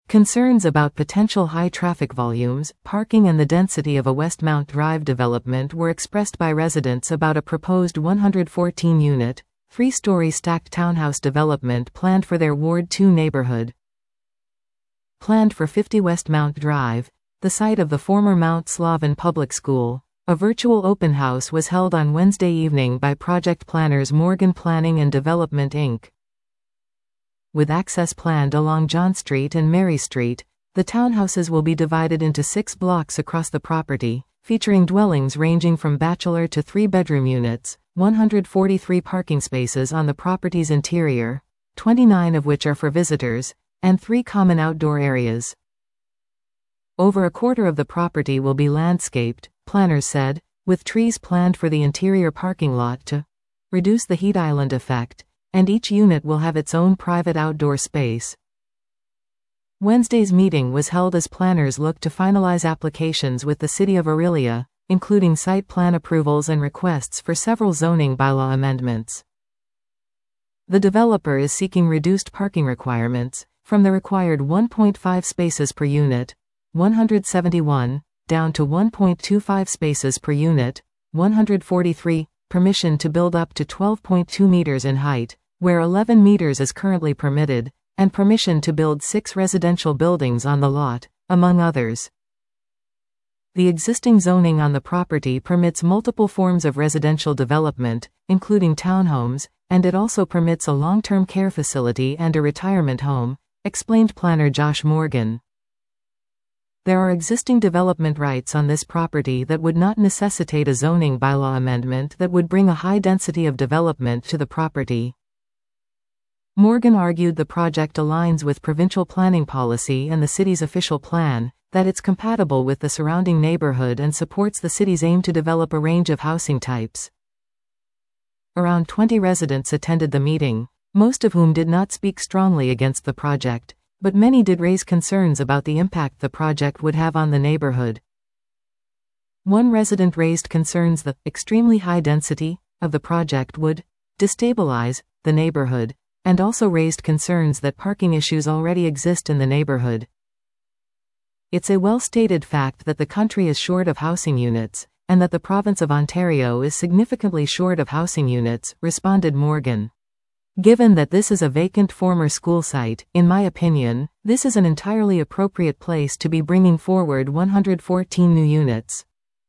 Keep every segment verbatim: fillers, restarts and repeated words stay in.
Concerns about potential high traffic volumes, parking and the density of a Westmount Drive development were expressed by residents about a proposed one hundred fourteen unit, three-story stacked townhouse development planned for their Ward two neighborhood. Planned for fifty Westmount Drive, the site of the former Mount Slaven Public School, a virtual open house was held on Wednesday evening by project planners Morgan Planning and Development Incorporated. With access planned along John Street and Mary Street, the townhouses will be divided into six blocks across the property, featuring dwellings ranging from bachelor to three-bedroom units, one hundred forty-three parking spaces on the property's interior, twenty-nine of which are for visitors, and three common outdoor areas. Over a quarter of the property will be landscaped, planners said, with trees planned for the interior parking lot to reduce the heat island effect, and each unit will have its own private outdoor space. Wednesday's meeting was held as planners looked to finalize applications with the City of Orillia, including site plan approvals and requests for several zoning bylaw amendments. The developer is seeking reduced parking requirements, from the required one point five spaces per unit, one hundred seventy-one, down to one point two five spaces per unit, one hundred forty-three, permission to build up to twelve point two meters in height, where eleven meters is currently permitted, and permission to build six residential buildings on the lot, among others. The existing zoning on the property permits multiple forms of residential development, including townhomes, and it also permits a long-term care facility and a retirement home, explained planner Josh Morgan. There are existing development rights on this property that would not necessitate a zoning bylaw amendment that would bring a high density of development to the property. Morgan argued the project aligns with provincial planning policy and the city's official plan, that it's compatible with the surrounding neighborhood and supports the city's aim to develop a range of housing types. Around twenty residents attended the meeting, most of whom did not speak strongly against the project, but many did raise concerns about the impact the project would have on the neighborhood. One resident raised concerns the extremely high density of the project would destabilize the neighborhood, and also raised concerns that parking issues already exist in the neighborhood. It's a well-stated fact that the country is short of housing units, and that the province of Ontario is significantly short of housing units, responded Morgan. Given that this is a vacant former school site, in my opinion, this is an entirely appropriate place to be bringing forward one hundred fourteen new units.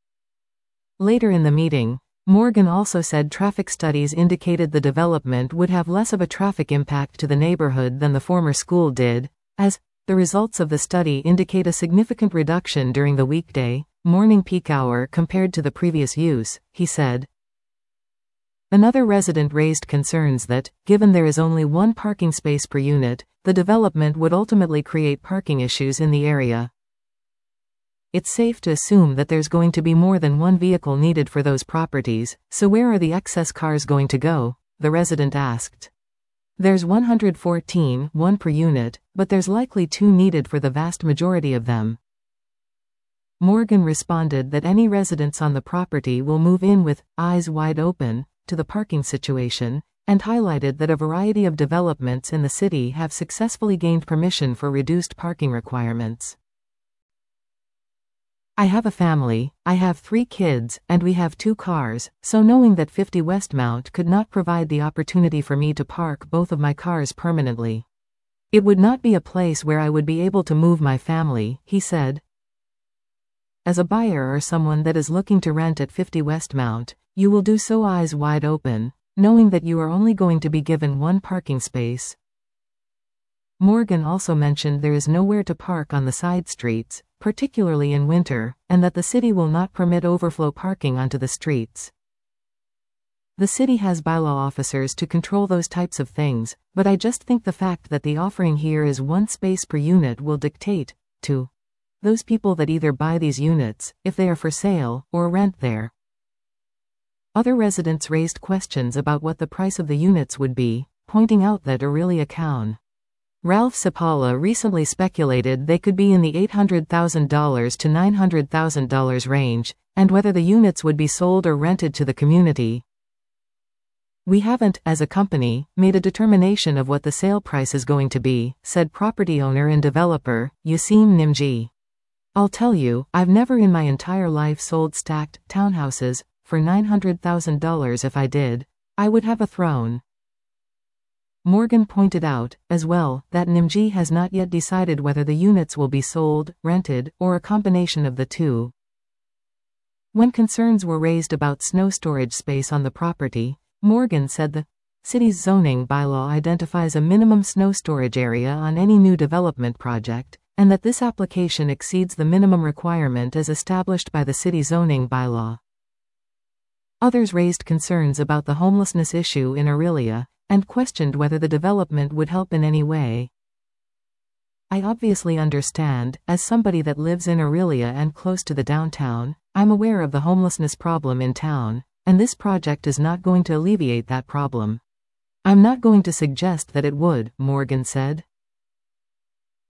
Later in the meeting, Morgan also said traffic studies indicated the development would have less of a traffic impact to the neighborhood than the former school did, as the results of the study indicate a significant reduction during the weekday, morning peak hour compared to the previous use, he said. Another resident raised concerns that, given there is only one parking space per unit, the development would ultimately create parking issues in the area. It's safe to assume that there's going to be more than one vehicle needed for those properties, so where are the excess cars going to go? The resident asked. There's one hundred fourteen, one per unit, but there's likely two needed for the vast majority of them. Morgan responded that any residents on the property will move in with eyes wide open to the parking situation, and highlighted that a variety of developments in the city have successfully gained permission for reduced parking requirements. I have a family, I have three kids, and we have two cars, so knowing that fifty Westmount could not provide the opportunity for me to park both of my cars permanently. It would not be a place where I would be able to move my family, he said. As a buyer or someone that is looking to rent at fifty Westmount, you will do so eyes wide open, knowing that you are only going to be given one parking space. Morgan also mentioned there is nowhere to park on the side streets, particularly in winter, and that the city will not permit overflow parking onto the streets. The city has bylaw officers to control those types of things, but I just think the fact that the offering here is one space per unit will dictate to those people that either buy these units, if they are for sale, or rent there. Other residents raised questions about what the price of the units would be, pointing out that Orillia County Ralph Sapala recently speculated they could be in the eight hundred thousand dollars to nine hundred thousand dollars range, and whether the units would be sold or rented to the community. We haven't, as a company, made a determination of what the sale price is going to be, said property owner and developer, Yaseem Nimji. I'll tell you, I've never in my entire life sold stacked townhouses for nine hundred thousand dollars. If I did, I would have a throne. Morgan pointed out, as well, that Nimji has not yet decided whether the units will be sold, rented, or a combination of the two. When concerns were raised about snow storage space on the property, Morgan said the city's zoning bylaw identifies a minimum snow storage area on any new development project, and that this application exceeds the minimum requirement as established by the city zoning bylaw. Others raised concerns about the homelessness issue in Orillia, and questioned whether the development would help in any way. I obviously understand, as somebody that lives in Orillia and close to the downtown, I'm aware of the homelessness problem in town, and this project is not going to alleviate that problem. I'm not going to suggest that it would, Morgan said.